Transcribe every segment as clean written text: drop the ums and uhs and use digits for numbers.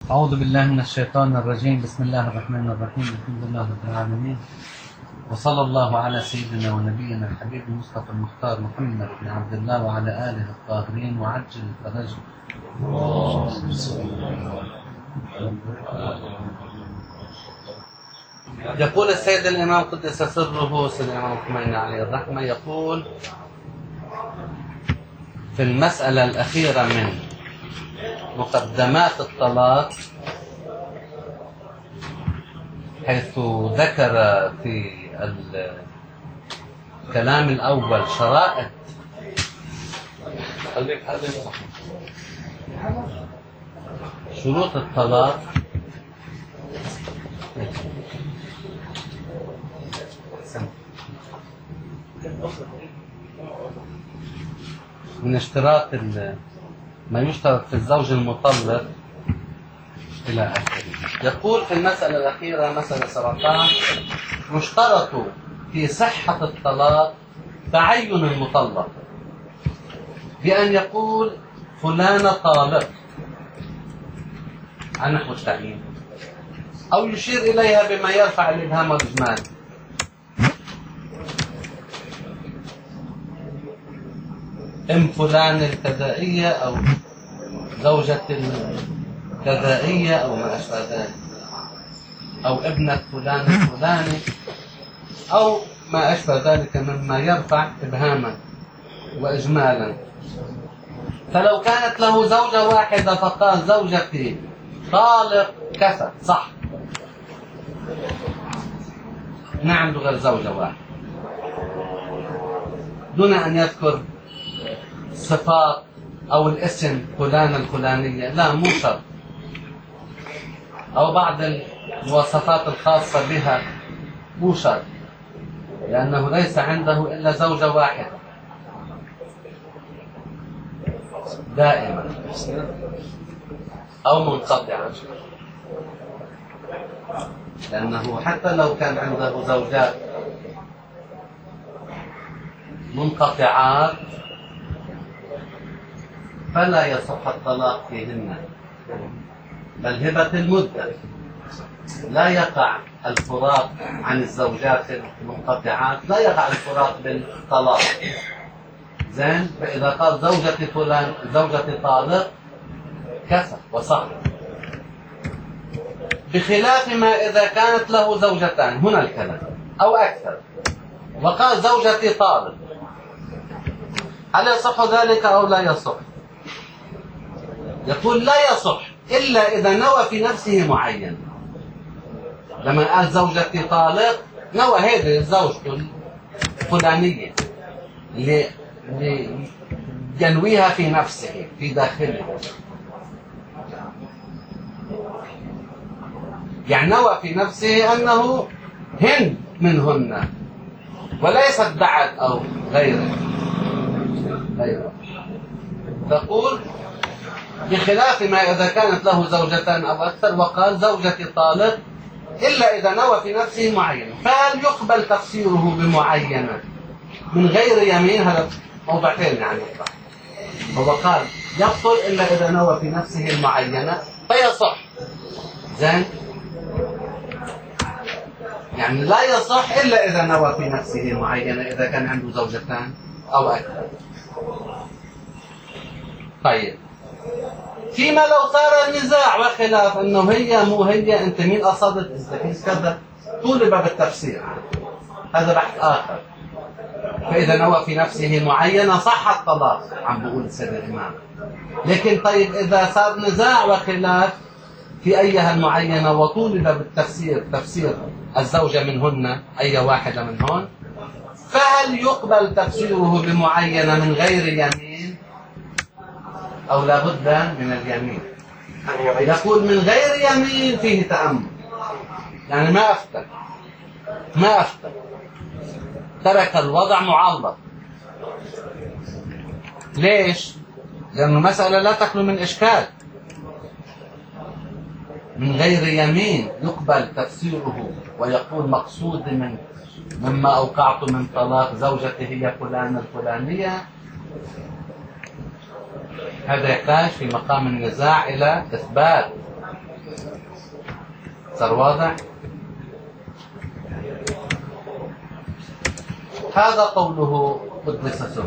أعوذ بالله من الشيطان الرجيم. بسم الله الرحمن الرحيم. الحمد لله رب العالمين، وصلى الله على سيدنا ونبينا الحبيب المصطفى المختار محمد بن عبد الله وعلى آله الطاهرين وعجل فرجه. يقول السيد الإمام قدس سره سيد الإمام الخميني عليه الرحمة، يقول في المسألة الأخيرة من مقدمات الطلاق، حيث ذكر في الكلام الأول شرائط شروط الطلاق. من اشتراط ما يشترط في الزوج المطلق إلى آخره. يقول في المسألة الأخيرة مسألة 17: يشترط في صحة الطلاق تعين المطلق بأن يقول فلان طالق عن نحو التعيين، أو يشير إليها بما يرفع الإبهام والإجمال. ام فلان الكذائية أو زوجة الكذائية أو ما أشبه ذلك، أو ابنة فلان الفلاني أو ما أشبه ذلك مما يرفع إبهاما وإجمالا. فلو كانت له زوجة واحدة فقال زوجتي طالق كفى، صح، ما عنده غير زوجة واحدة، دون أن يذكر صفات أو الاسم فلان الفلانية، لا مو شرط، أو بعض المواصفات الخاصة بها، مو شرط، لأنه ليس عنده إلا زوجة واحدة دائما أو منقطعة، لأنه حتى لو كان عنده زوجات منقطعات فلا يصح الطلاق فيهن، بل هبة المدة، لا يقع الفراق عن الزوجات المنقطعات، لا يقع الفراق بالطلاق. زين، فإذا قال زوجتي فلان زوجتي طالق كفى وصح، بخلاف ما إذا كانت له زوجتان، هنا الكلام، أو أكثر، وقال زوجتي طالق، هل يصح ذلك أو لا يصح؟ يقول لا يصح إلا إذا نوى في نفسه معين. لما قال زوجتي طالق نوى هذه زوجته الفلانية ينويها في نفسه في داخله، يعني نوى في نفسه أنه هند منهن وليست بعد أو غيره. تقول بخلاف ما إذا كانت له زوجتان أو أكثر وقال زوجتي طالق، إلا إذا نوى في نفسه معينة. فهل يقبل تفسيره بمعينة من غير يمين؟ هذا موضوعين يعني. هو قال يبطل إلا إذا نوى في نفسه المعينة فيصح. زين، يعني لا يصح إلا إذا نوى في نفسه معينة إذا كان عنده زوجتان أو أكثر. طيب، فيما لو صار النزاع وخلاف انه هي مو هي، انت مين قصدت، استفيز كذا، طولب بالتفسير، هذا بحث اخر. فاذا نوى في نفسه معينه صح الطلاق، عم بقول السيد الامام. لكن طيب اذا صار نزاع وخلاف في ايها المعينه وطولب بالتفسير تفسير الزوجه منهن، اي واحده منهن، فهل يقبل تفسيره بمعينه من غير يمين أو لا بد من اليمين؟ يقول من غير يمين فيه تأمل، يعني ما أفتى، ترك الوضع معلق. ليش؟ لأن المسألة لا تخلو من إشكال. من غير يمين يقبل تفسيره ويقول مقصود مما أوقعت من طلاق زوجته هي فلان الفلانية، هذا يحتاج في مقام النزاع إلى إثبات صار واضح؟ هذا قوله قدس سره.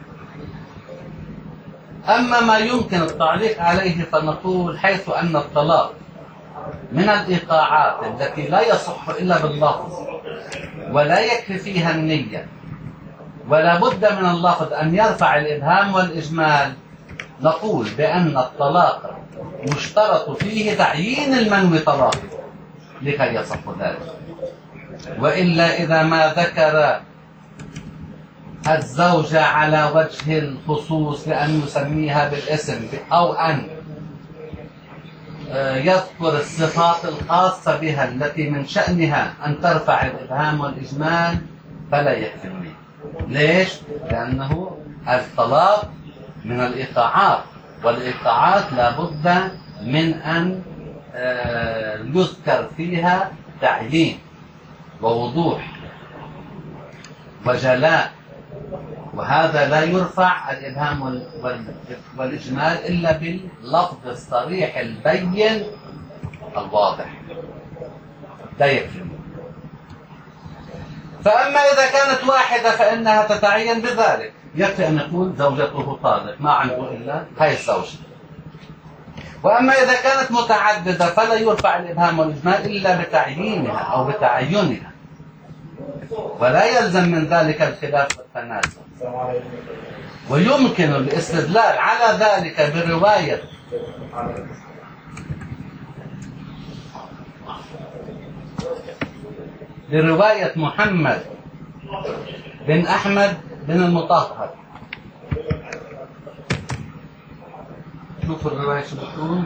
أما ما يمكن التعليق عليه فنقول حيث أن الطلاق من الإيقاعات التي لا يصح إلا باللفظ ولا يكفي فيها النية ولا بد من اللفظ أن يرفع الإبهام والإجمال، نقول بأن الطلاق مشترط فيه تعيين المنوي طلاق لكي يصح ذلك. وإلا إذا ما ذكر الزوجة على وجه الخصوص لأن يسميها بالاسم أو أن يذكر الصفات الخاصة بها التي من شأنها أن ترفع الإبهام والإجمال فلا يكفي. ليش؟ لأنه الطلاق من الإيقاعات، والإيقاعات لا بد من أن يذكر فيها تعيين ووضوح وجلاء، وهذا لا يرفع الإبهام والإجمال إلا باللفظ الصريح البين الواضح. لا يكفي. فأما إذا كانت واحدة فإنها تتعين بذلك، يكفي أن يقول زوجته طالق، ما عنده إلا هاي الزوجة. وأما إذا كانت متعددة فلا يرفع الإبهام والإجمال إلا بتعيينها أو بتعينها، ولا يلزم من ذلك الخلاف والتنازع. ويمكن الاستدلال على ذلك برواية محمد بن أحمد بن المطهر. شوفوا الرواية شو بتقول.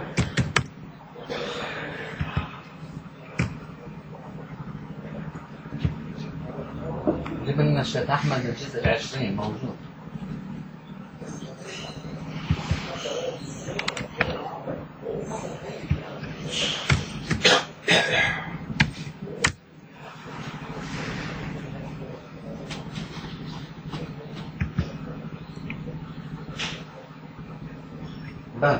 ابن الشيخ أحمد الجزء 20 موجود. بل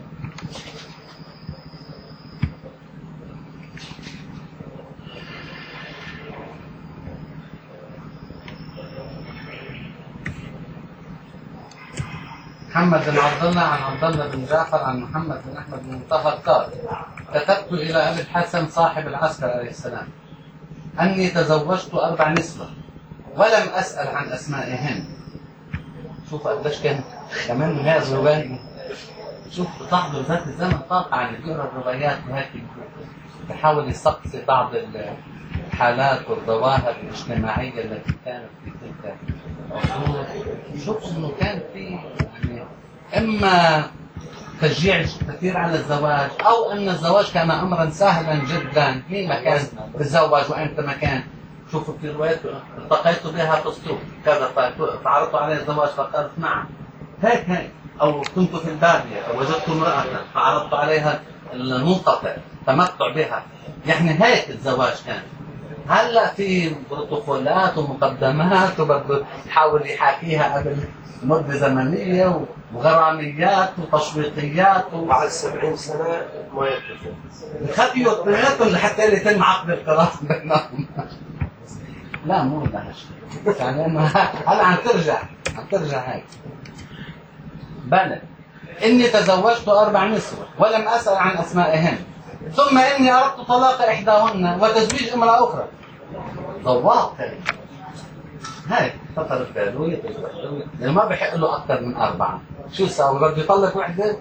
محمد بن عبد الله عن عبد الله بن جعفر عن محمد بن أحمد بن المطهر قال: كتبت إلى أبي الحسن صاحب العسكر عليه السلام أني تزوجت 4 نسوة ولم أسأل عن أسمائهن. شوف قديش كان كمان هذه الرواية. شوف بتحضر ذات الزمن طاقة عن يقرأ الروايات وهيك بحاول يستقصي بعض الحالات والظواهر الاجتماعية التي كانت في تلك العصور. شوف إنه كان في يعني إما تشجيع كثير على الزواج أو أن الزواج كان أمرا سهلا جدا. مين ما كان تتزوج وأنت ما كان. شوفوا في روايات التقيت بها في السوق كذا فعرضت علي الزواج فقالت نعم هيك أو كنت في البادية فوجدت امرأة فعرضت عليها المنقطع تمتع بها. يعني هيك الزواج كان. هلا في بروتوكولات ومقدمات وبده يحاول يحاكيها قبل مدة زمنية وغراميات وتشويقيات بعد 70 سنة ما يتفق. خطيوا اثنيناتهم لحتى يتم عقد القرار بينهم. لا مو ده هالشيء. يعني انه هلا عم ترجع هيك. بلى إني تزوجت 4 نسوة ولم أسأل عن أسمائهن، ثم إني أردت طلاق إحداهن وتزويج امرأة أخرى. ضواق هاي خطر البالوية اللي ما بحق له أكثر من 4. شو سوى؟ بده يطلق وحدة.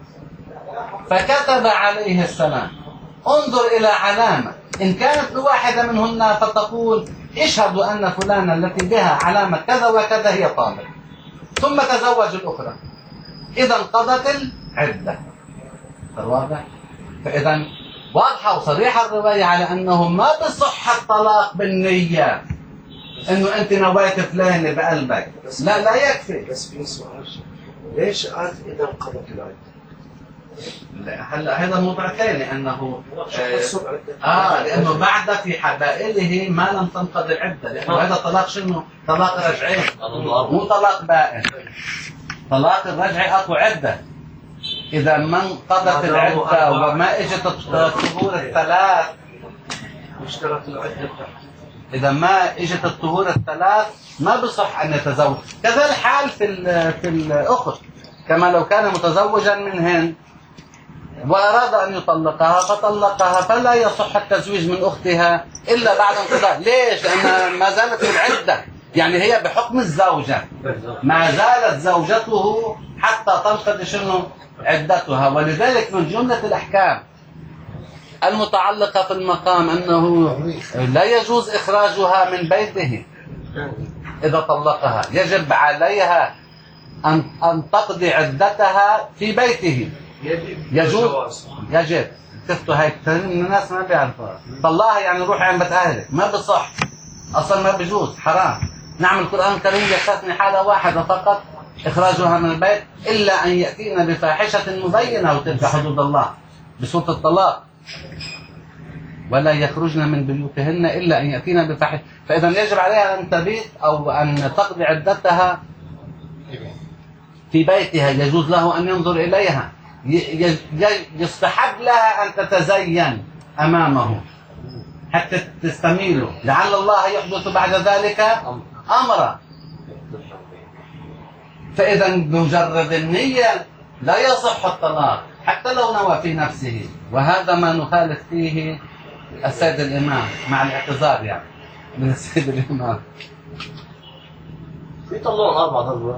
فكتب عليه السلام: انظر إلى علامة، إن كانت لواحدة منهن فتقول اشهدوا أن فلانة التي بها علامة كذا وكذا هي طالق، ثم تزوج الأخرى، إذا انقضت العدة. واضح؟ فإذا واضحة وصريحة الرواية على أنه ما بصح الطلاق بالنية، إنه أنت نويت فلانة بقلبك. لا يكفي. بس في سؤال، ليش قال إذا انقضت العدة؟ لا هلا هذا موضوع ثاني أنه لأنه بعد في حبائله ما لم تنقض العدة، لأنه هذا طلاق شنو؟ طلاق رجعي مو طلاق بائن. طلاق الرجعي أكو عدة. إذا ما انقضت العدة وما إجت الطهور الثلاث، اشترط العدة. إذا ما إجت الطهور الثلاث ما بصح أن يتزوج. كذا الحال في الأخت، كما لو كان متزوجا من هند وأراد أن يطلقها فطلقها، فلا يصح التزويج من أختها إلا بعد انقضاء. ليش؟ لأنها ما زالت في العدة، يعني هي بحكم الزوجة ما زالت زوجته حتى تنقضي شنو عدتها. ولذلك من جملة الأحكام المتعلقة في المقام أنه لا يجوز إخراجها من بيته إذا طلقها، يجب عليها أن تقضي عدتها في بيته. يجب كفتوا هيك الناس ما بيعرفوها. طلقها يعني روحي عند بيت أهلك، ما بصح أصلا، ما بيجوز، حرام. نعم القرآن الكريم يستثني حالة واحدة فقط، إخراجها من البيت، إلا أن يأتينا بفاحشة مبينة، وتلك حدود الله بسورة الطلاق، ولا يخرجن من بيوتهن إلا أن يأتينا بفاحشة. فإذا يجب عليها أن تبيت أو أن تقضي عدتها في بيتها. يجوز له أن ينظر إليها، يستحب لها أن تتزين أمامه حتى تستميله، لعل الله يحدث بعد ذلك أمرا. فإذا بمجرد النية لا يصح الطلاق حتى لو نوى في نفسه، وهذا ما نخالف فيه السيد الإمام، مع الاعتذار يعني من السيد الإمام. يطلعون 4 ضربات.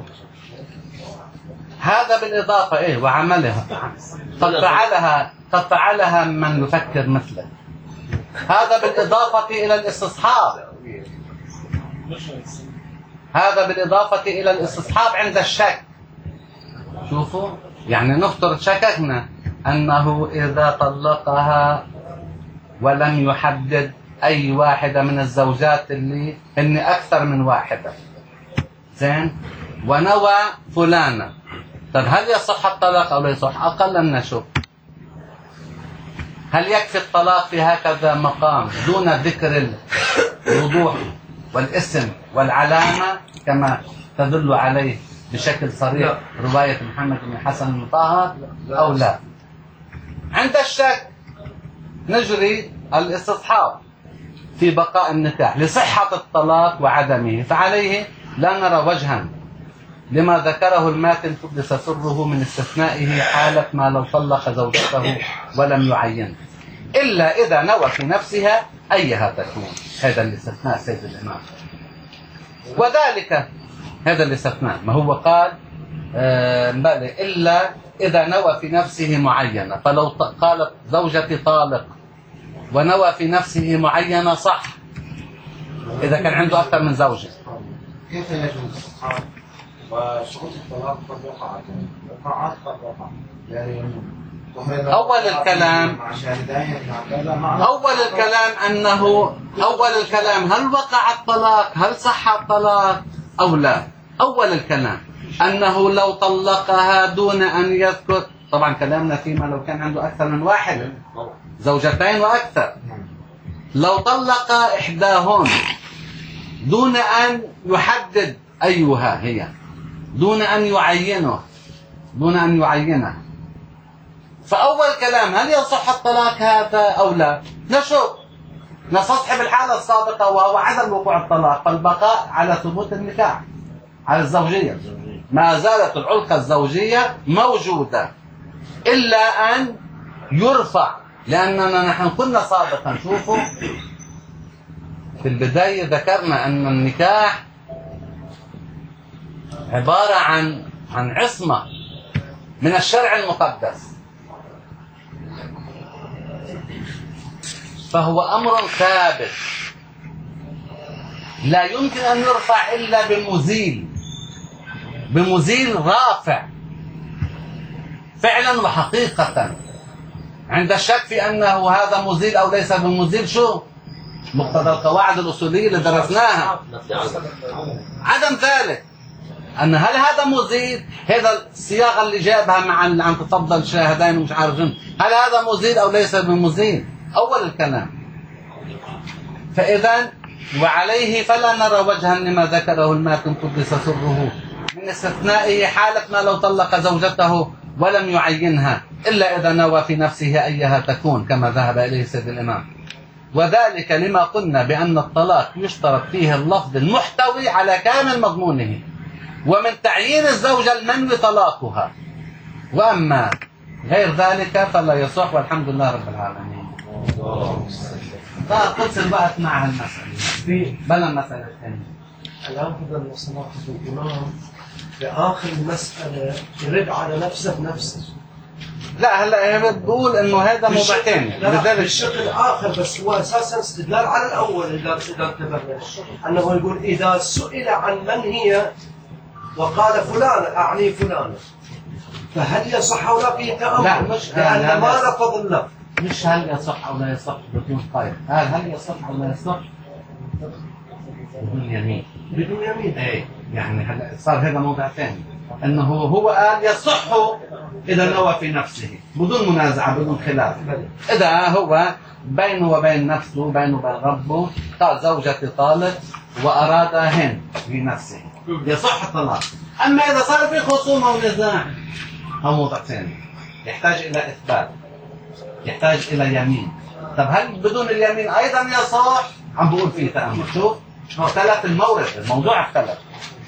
هذا بالإضافة وعملها قد فعلها من يفكر مثله. هذا بالإضافة إلى الاستصحاب، هذا بالإضافة إلى الاستصحاب عند الشك. شوفوا، يعني نفترض شككنا أنه إذا طلقها ولم يحدد أي واحدة من الزوجات اللي هن أكثر من واحدة، زين، ونوى فلانة، طب هل يصح الطلاق أو لا يصح؟ أقل أن نشوف هل يكفي الطلاق في هكذا مقام دون ذكر الوضوح والاسم والعلامة كما تدل عليه بشكل صريح رواية محمد بن حسن المطهر أو لا. عند الشك نجري الاستصحاب في بقاء النكاح لصحة الطلاق وعدمه، فعليه لا نرى وجها لما ذكره الماتن قدس سره من استثنائه حالة ما لو طلق زوجته ولم يعين، إلا إذا نوى في نفسها أيها تكون. هذا الاستثناء سيد الإمام، وذلك هذا الاستثناء ما هو قال إلا إذا نوى في نفسه معينة. فلو قالت زوجتي طالق ونوى في نفسه معينة صح إذا كان عنده أكثر من زوجة. كيف يجوز وشروط الطلاق قد وقعت، وقعت قد وقعت، يعني أول الكلام هل وقع الطلاق، هل صح الطلاق أو لا. أول الكلام أنه لو طلقها دون أن يذكر، طبعا كلامنا فيما لو كان عنده أكثر من واحد، زوجتين وأكثر، لو طلق إحداهن دون أن يحدد أيها هي، دون أن يعينه، فأول كلام هل يصح الطلاق هذا أو لا. نشوف نستصحب الحالة السابقة وهو عدم وقوع الطلاق، فالبقاء على ثبوت النكاح، على الزوجية، ما زالت العلاقة الزوجية موجودة إلا أن يرفع. لأننا نحن كنا سابقا، شوفوا في البداية ذكرنا أن النكاح عبارة عن عصمة من الشرع المقدس، فهو أمر ثابت لا يمكن أن يرفع إلا بمزيل رافع فعلا وحقيقة. عند الشك في أنه هذا مزيل أو ليس بمزيل، شو مقتضى القواعد الأصولية اللي درسناها؟ عدم ذلك، أن هل هذا مزيل، هذا الصياغة اللي جابها مع اللي عم تفضل شاهدين ومش عارفين، هل هذا مزيل أو ليس بمزيل؟ أول الكلام. فإذا وعليه فلا نرى وجها لما ذكره الماتن قدس سره من استثنائه حالة ما لو طلق زوجته ولم يعينها إلا إذا نوى في نفسه أيها تكون كما ذهب إليه سيد الإمام. وذلك لما قلنا بأن الطلاق يشترط فيه اللفظ المحتوي على كامل مضمونه، ومن تعيين الزوجة المنوي طلاقها، وأما غير ذلك فلا يصح، والحمد لله رب العالمين. خلص الوقت مع المسألة بلا مسألة ثانية. الآن بدل صلاة الإمام في آخر المسألة يرد على نفسه بنفسه. لا هلا بتقول انه هذا موضوع ثاني. لذلك بالشق الآخر، بس هو أساسا استدلال على الأول. إذا انتبهنا أنه يقول إذا سئل عن من هي وقال فلان أعني فلان، فهل يصح أو لا فيه تأمل؟ لا مش لأن ما لفظ اللفظ. مش هل يصح أو لا يصح بدون قيد، هل يصح أو لا يصح بدون يمين. بدون يمين. ايه يعني هلا صار هذا موضوع ثاني، انه هو قال يصح اذا نوى في نفسه بدون منازعه بدون خلاف. اذا هو بينه وبين نفسه بينه وبين ربه قال زوجتي طالق وارادهن في نفسه يصح الطلاق. اما اذا صار في خصومه ونزاع هو موضوع ثاني يحتاج الى اثبات، يحتاج الى يمين. طب هل بدون اليمين ايضا يصح؟ عم بقول فيه تأمل. شوف اختلف المورد، الموضوع اختلف.